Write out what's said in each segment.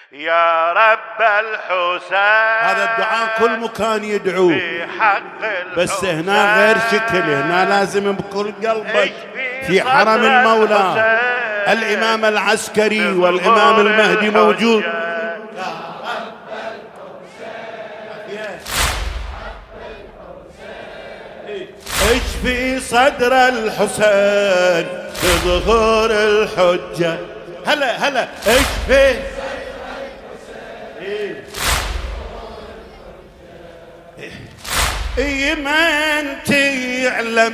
يا رب الحسين. هذا الدعاء كل مكان يدعوه، بس هنا غير شكل، هنا لازم بكل قلبك في حرم المولى. الإمام العسكري والإمام المهدي موجود. اشفي صدر الحسين بظهور الحجة. هلا هلا اشفي من تعلم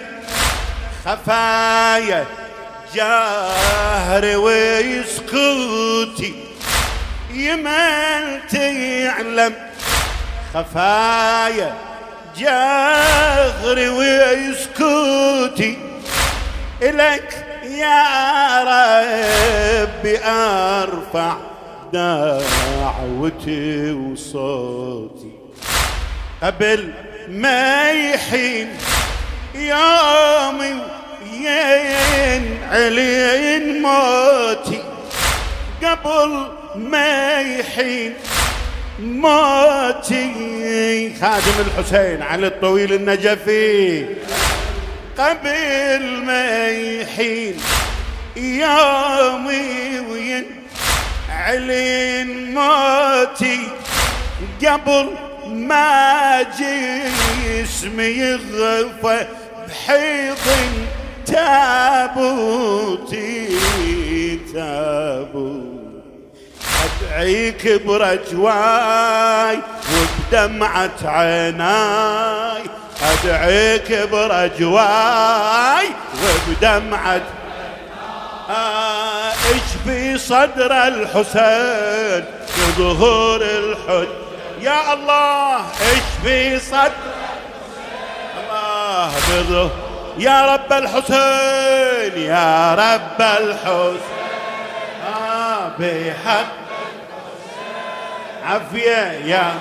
خفايا جاهر ويسكتي، يمن تعلم خفايا جاهر ويسكتي، إلك يا ربي أرفع دعوتي وصوتي، قبل ما يحين يومي ينعلن موتي، قبل ما يحين موتي. خادم الحسين علي الطويل النجفي، قبل ما يحين يومي وينعلن موتي، قبل ما جسمي يغفى بحيض تابوتي أدعيك برجواي وبدمعة عيناي، أدعيك برجواي وبدمعة اشفي صدر الحسين بظهور الحج. يا الله اشفي صدر الله بظهور. يا رب الحسين يا رب الحسين بحق عافية يا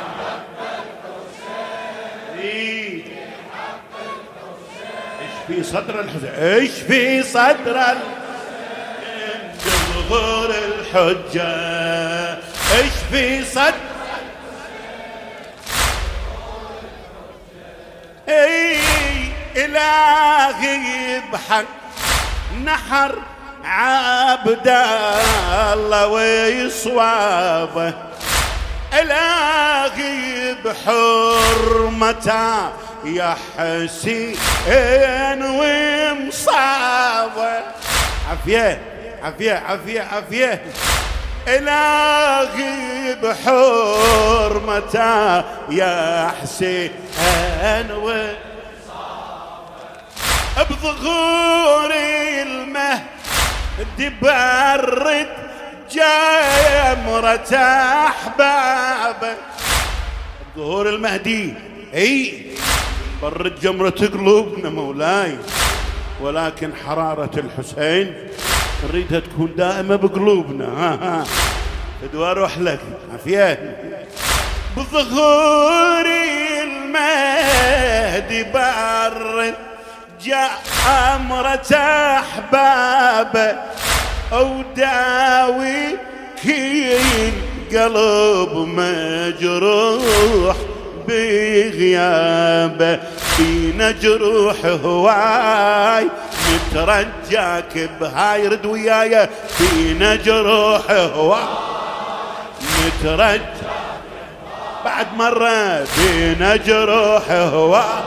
اشفي صدر الحسين، اشفي صدر الحسين بظهور الحجة، اشفي صدر إلهي بحق نحر عبد الله ويصوابه، إلهي بحرمته يا حسين ومصابه. عافية عافية عافية عافية. إلهي بحرمته يا حسين ومصابه، بظهور المهدي برد جمرة أحبابه. بظهور المهدي برد جمرة قلوبنا مولاي، ولكن حرارة الحسين نريدها تكون دائمة بقلوبنا. فدوا اروح لك عافية. بظهور المهدي برد جمرة أحبابه، وداوي كل قلب مجروح بغيابه، فينا جروح هواي نترجاك بهاي رد وياي، فينا جروح هواي نترجاك بعد مرة، فينا جروح هواي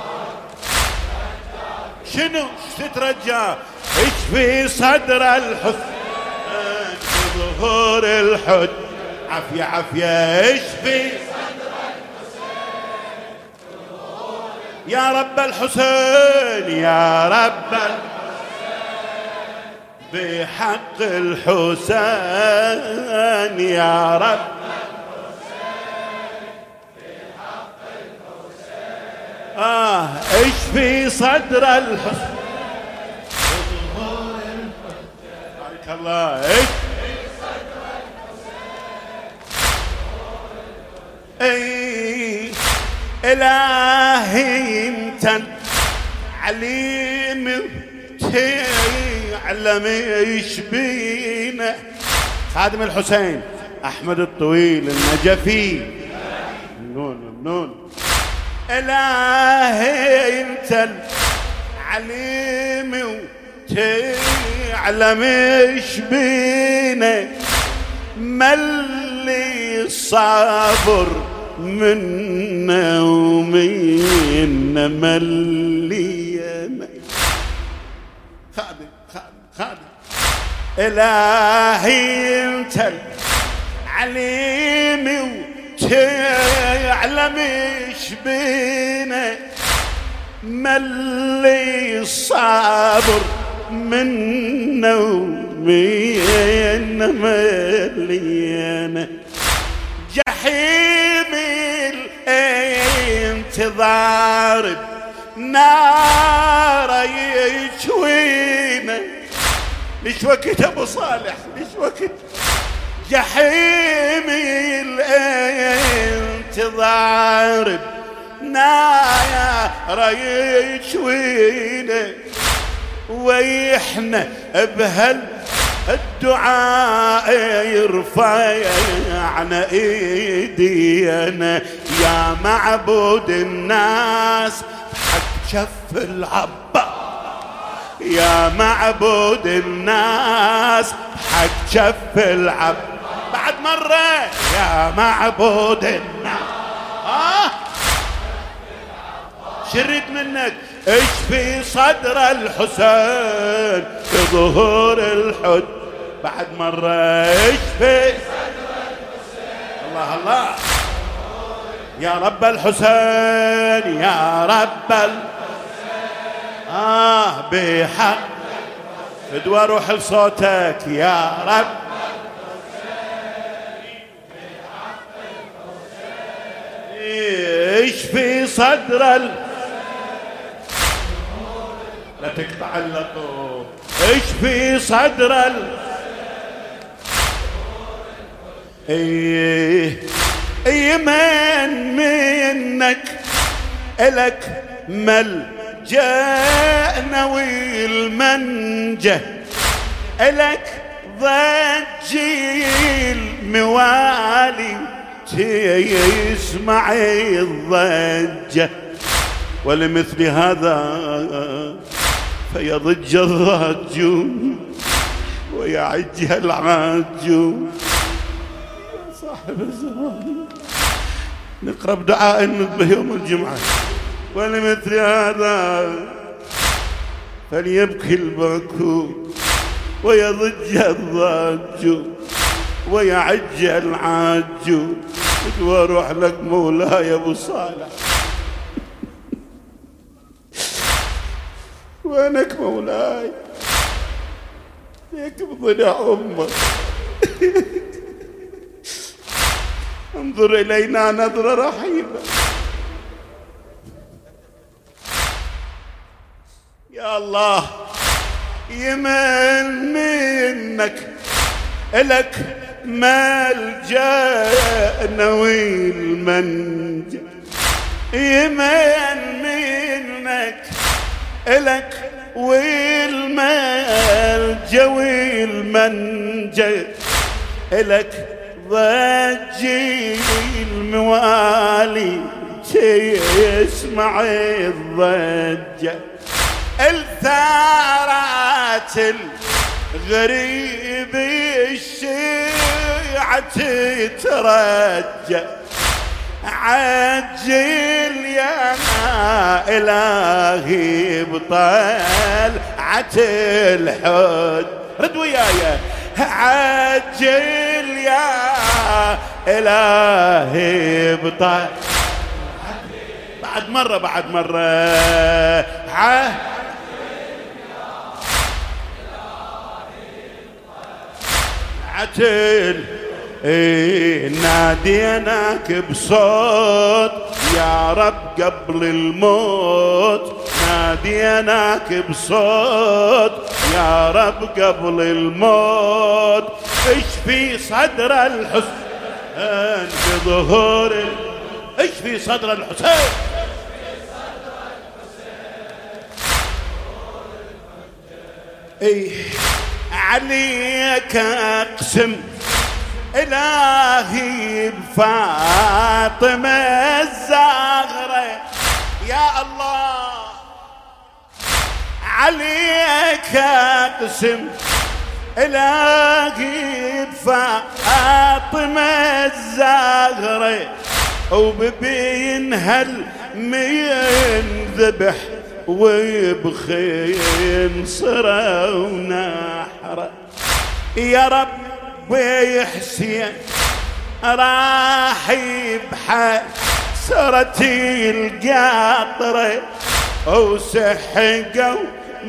شنو تترجى. اشفي صدر الحسين بظهور الحج. عافية عافية اشفي صدر الحسين بظهور. يا رب الحسين يا رب الحسين بحق الحسين يا رب الحسين بحق الحسين. اشفي صدر الحسين بظهور الحجة. بارك الله. اشفي صدر الحسين. إلهي انت عليم تعلم ايش بينا. خادم الحسين أحمد الطويل النجفي. ممنون ممنون. إلهي أنت العليم وتعلم إيش بينا، ملي الصبر منا ومنا ملي خادم خادم خادم. إلهي أنت العليم وتعلم إيش بينا، ملي الصبر منا ومنا ملينا، جحيم الانتظار نار يشوينا. ليش وقت ابو صالح ليش وقت؟ جحيم الانتظار نار يشوينا، ويحنا بهالدعاء يرفعنا ايدينا، يا معبود الناس بحق شف العباس، يا معبود الناس بحق شف العباس. بعد مرة يا معبود الناس شريت منك ايش في صدر الحسين بظهور الحد. بعد مرة ايش في صدر الحسين. الله الله يا رب الحسين يا رب الحسين بحق فدوى روح لصوتك يا رب ايش في صدر لا تقطع اللطو. ايش في صدر من منك الك ملجأنا والمنجة، الك ضجي الموالي يسمع الضجة، ولمثل هذا فيضج الضج ويعج العاج. يا صاحب الزمان نقرأ بدعاء الندبة يوم الجمعة، ولمثل هذا فليبكي البكو ويضج الضج ويعج العاج. واروح لك مولاي ابو صالح وينك مولاي؟ ليك بضلع امك انظر الينا نظره رحيمه. يا الله يمن منك الك ملجأنا والمنجا، يمن منك الك والملجا والمنجا، الك ضجي الموالي تسمع الضجة، الثارات الغريب الشيعة تترجى، عجل يا إلهي بطلعة الحد. رد وياي عجل يا إلهي بطلعة. بعد مرة بعد مرة عتل ناديناك بصوت يا رب قبل الموت، ناديناك بصوت يا رب قبل الموت، اشفي صدر الحسين بظهور اشفي صدر الحسين عليك اقسم إلهي بفاطمة الزهرة يا الله عليك أقسم إلهي بفاطمة الزهرة وببينها المين ذبح وبخين صرا ونحرة يا رب ويحسين راح بحسرتي القاطرة وسحقوا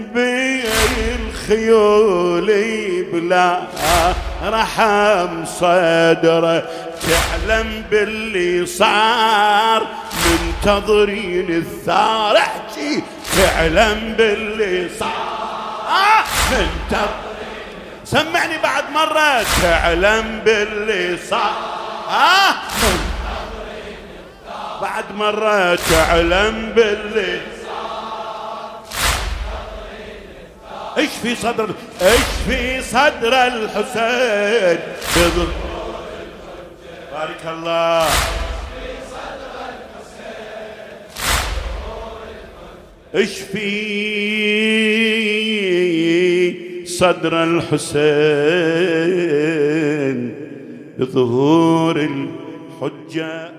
بالخيول بلا رحم صدره تعلم باللي صار منتظرين الثار احكي تعلم باللي صار منتظرين سمعني بعد مرة تعلم باللي صار منتظرين الثار بعد مرة تعلم باللي اشفي صدر الحسين بارك الله اشفي صدر الحسين بظهور الحجة